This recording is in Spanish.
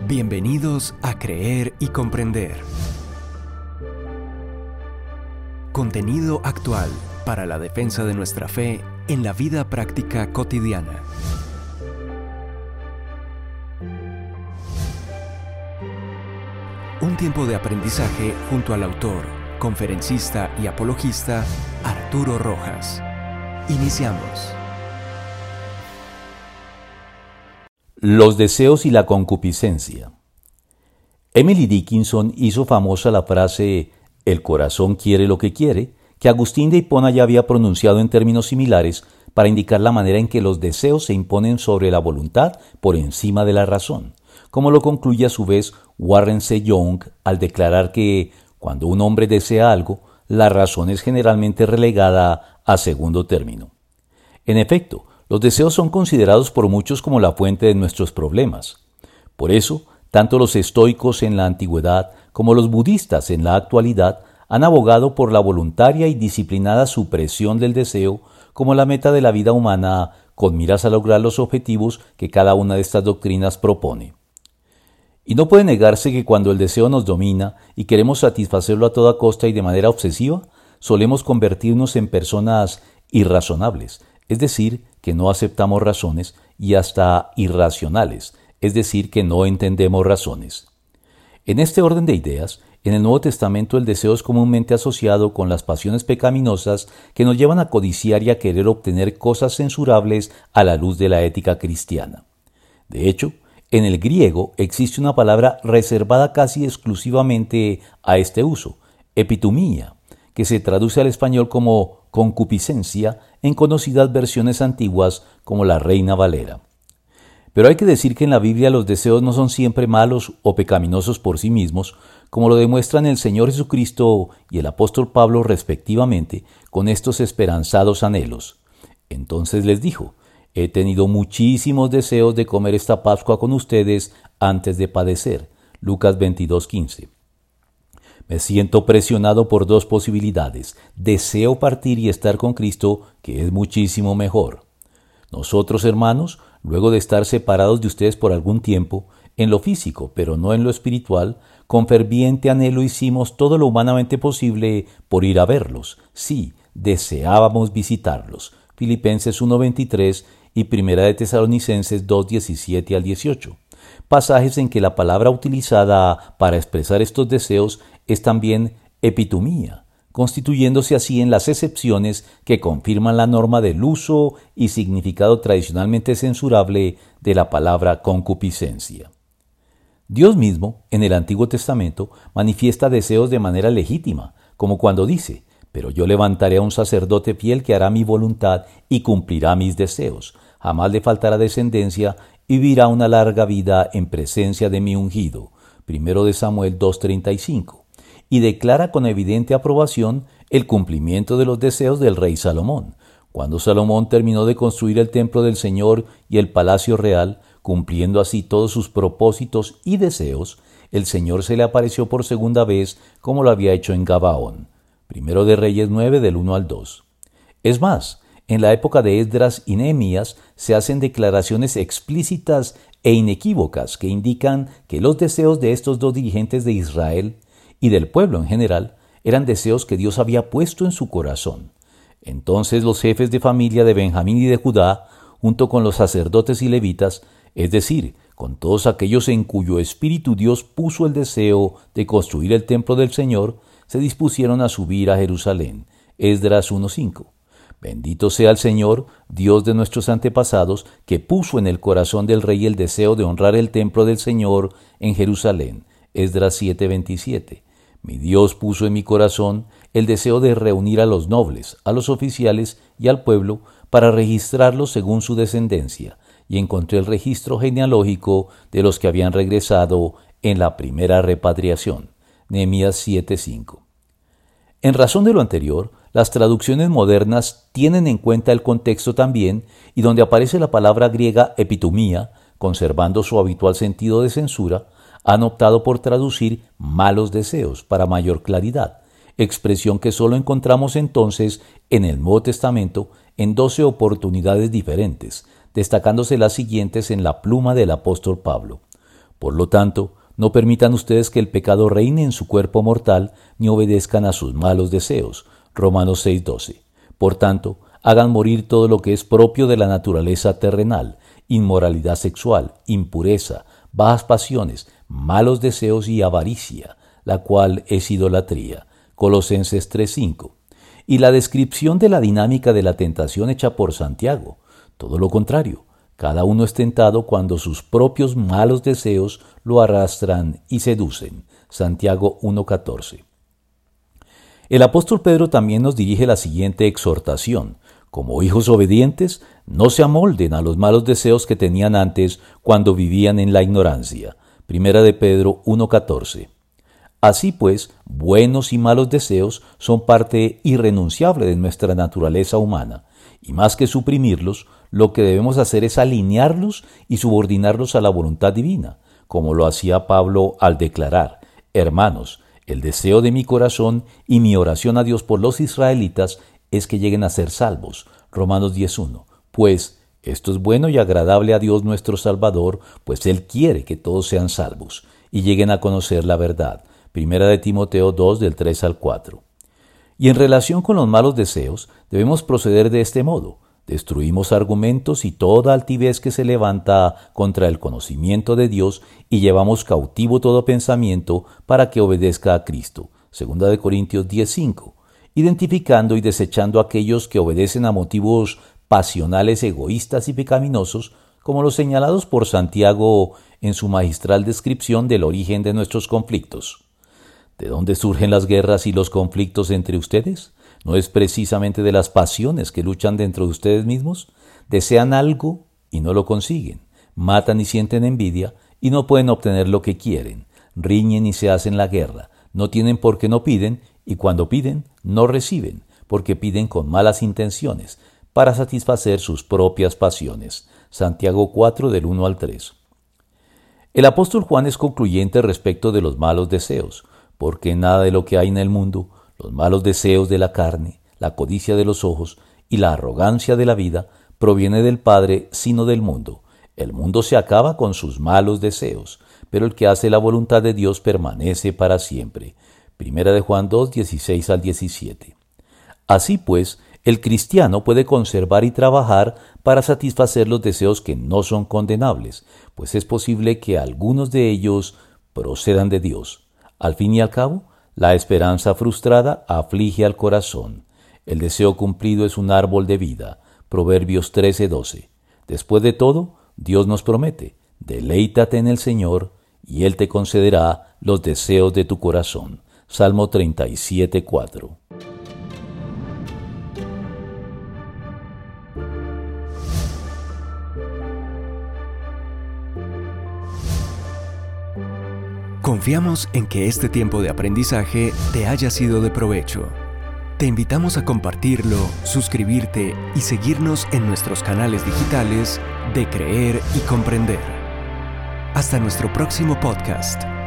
Bienvenidos a Creer y Comprender. Contenido actual para la defensa de nuestra fe en la vida práctica cotidiana. Un tiempo de aprendizaje junto al autor, conferencista y apologista Arturo Rojas. Iniciamos. Los deseos y la concupiscencia. Emily Dickinson hizo famosa la frase «el corazón quiere lo que quiere», que Agustín de Hipona ya había pronunciado en términos similares para indicar la manera en que los deseos se imponen sobre la voluntad por encima de la razón, como lo concluye a su vez Warren C. Young al declarar que cuando un hombre desea algo, la razón es generalmente relegada a segundo término. En efecto, los deseos son considerados por muchos como la fuente de nuestros problemas. Por eso, tanto los estoicos en la antigüedad como los budistas en la actualidad han abogado por la voluntaria y disciplinada supresión del deseo como la meta de la vida humana con miras a lograr los objetivos que cada una de estas doctrinas propone. Y no puede negarse que cuando el deseo nos domina y queremos satisfacerlo a toda costa y de manera obsesiva, solemos convertirnos en personas irrazonables, es decir, que no aceptamos razones, y hasta irracionales, es decir, que no entendemos razones. En este orden de ideas, en el Nuevo Testamento el deseo es comúnmente asociado con las pasiones pecaminosas que nos llevan a codiciar y a querer obtener cosas censurables a la luz de la ética cristiana. De hecho, en el griego existe una palabra reservada casi exclusivamente a este uso, epitumía, que se traduce al español como concupiscencia en conocidas versiones antiguas como la Reina Valera. Pero hay que decir que en la Biblia los deseos no son siempre malos o pecaminosos por sí mismos, como lo demuestran el Señor Jesucristo y el apóstol Pablo respectivamente con estos esperanzados anhelos. Entonces les dijo: «He tenido muchísimos deseos de comer esta Pascua con ustedes antes de padecer». Lucas 22:15. Me siento presionado por dos posibilidades. Deseo partir y estar con Cristo, que es muchísimo mejor. Nosotros, hermanos, luego de estar separados de ustedes por algún tiempo, en lo físico, pero no en lo espiritual, con ferviente anhelo hicimos todo lo humanamente posible por ir a verlos. Sí, deseábamos visitarlos. Filipenses 1:23 y 1 de Tesalonicenses 2:17 al 18. Pasajes en que la palabra utilizada para expresar estos deseos es también epitumía, constituyéndose así en las excepciones que confirman la norma del uso y significado tradicionalmente censurable de la palabra concupiscencia. Dios mismo, en el Antiguo Testamento, manifiesta deseos de manera legítima, como cuando dice: «Pero yo levantaré a un sacerdote fiel que hará mi voluntad y cumplirá mis deseos. Jamás le faltará descendencia y vivirá una larga vida en presencia de mi ungido». 1 de Samuel 2:35. Y declara con evidente aprobación el cumplimiento de los deseos del rey Salomón. Cuando Salomón terminó de construir el templo del Señor y el palacio real, cumpliendo así todos sus propósitos y deseos, el Señor se le apareció por segunda vez como lo había hecho en Gabaón. 1 de Reyes 9 del 1 al 2. Es más, en la época de Esdras y Nehemías se hacen declaraciones explícitas e inequívocas que indican que los deseos de estos dos dirigentes de Israel y del pueblo en general eran deseos que Dios había puesto en su corazón. Entonces los jefes de familia de Benjamín y de Judá, junto con los sacerdotes y levitas, es decir, con todos aquellos en cuyo espíritu Dios puso el deseo de construir el templo del Señor, se dispusieron a subir a Jerusalén. Esdras 1:5. Bendito sea el Señor, Dios de nuestros antepasados, que puso en el corazón del rey el deseo de honrar el templo del Señor en Jerusalén. Esdras 7:27. Mi Dios puso en mi corazón el deseo de reunir a los nobles, a los oficiales y al pueblo para registrarlos según su descendencia, y encontré el registro genealógico de los que habían regresado en la primera repatriación. Nehemías 7:5. En razón de lo anterior, las traducciones modernas tienen en cuenta el contexto también, y donde aparece la palabra griega epitumía, conservando su habitual sentido de censura, han optado por traducir malos deseos para mayor claridad, expresión que solo encontramos entonces en el Nuevo Testamento en 12 oportunidades diferentes, destacándose las siguientes en la pluma del apóstol Pablo. Por lo tanto, no permitan ustedes que el pecado reine en su cuerpo mortal, ni obedezcan a sus malos deseos. Romanos 6:12. Por tanto, hagan morir todo lo que es propio de la naturaleza terrenal: inmoralidad sexual, impureza, bajas pasiones, malos deseos y avaricia, la cual es idolatría. Colosenses 3:5. Y la descripción de la dinámica de la tentación hecha por Santiago. Todo lo contrario. Cada uno es tentado cuando sus propios malos deseos lo arrastran y seducen. Santiago 1:14. El apóstol Pedro también nos dirige la siguiente exhortación: como hijos obedientes, no se amolden a los malos deseos que tenían antes cuando vivían en la ignorancia. Primera de Pedro 1:14. Así pues, buenos y malos deseos son parte irrenunciable de nuestra naturaleza humana, y más que suprimirlos, lo que debemos hacer es alinearlos y subordinarlos a la voluntad divina, como lo hacía Pablo al declarar: hermanos, el deseo de mi corazón y mi oración a Dios por los israelitas es que lleguen a ser salvos. Romanos 10:1. Pues esto es bueno y agradable a Dios nuestro Salvador, pues Él quiere que todos sean salvos y lleguen a conocer la verdad. Primera de Timoteo 2, del 3 al 4. Y en relación con los malos deseos, debemos proceder de este modo: destruimos argumentos y toda altivez que se levanta contra el conocimiento de Dios, y llevamos cautivo todo pensamiento para que obedezca a Cristo. Segunda de Corintios 10:5. Identificando y desechando aquellos que obedecen a motivos pasionales, egoístas y pecaminosos, como los señalados por Santiago en su magistral descripción del origen de nuestros conflictos. ¿De dónde surgen las guerras y los conflictos entre ustedes? ¿No es precisamente de las pasiones que luchan dentro de ustedes mismos? Desean algo y no lo consiguen, matan y sienten envidia y no pueden obtener lo que quieren, riñen y se hacen la guerra, no tienen porque no piden, y cuando piden no reciben, porque piden con malas intenciones, para satisfacer sus propias pasiones. Santiago 4, del 1 al 3. El apóstol Juan es concluyente respecto de los malos deseos, porque nada de lo que hay en el mundo, los malos deseos de la carne, la codicia de los ojos y la arrogancia de la vida, proviene del Padre, sino del mundo. El mundo se acaba con sus malos deseos, pero el que hace la voluntad de Dios permanece para siempre. Primera de Juan 2, 16 al 17. Así pues, el cristiano puede conservar y trabajar para satisfacer los deseos que no son condenables, pues es posible que algunos de ellos procedan de Dios. Al fin y al cabo, la esperanza frustrada aflige al corazón. El deseo cumplido es un árbol de vida. Proverbios 13:12. Después de todo, Dios nos promete: deleítate en el Señor, y Él te concederá los deseos de tu corazón. Salmo 37:4. Confiamos en que este tiempo de aprendizaje te haya sido de provecho. Te invitamos a compartirlo, suscribirte y seguirnos en nuestros canales digitales de Creer y Comprender. Hasta nuestro próximo podcast.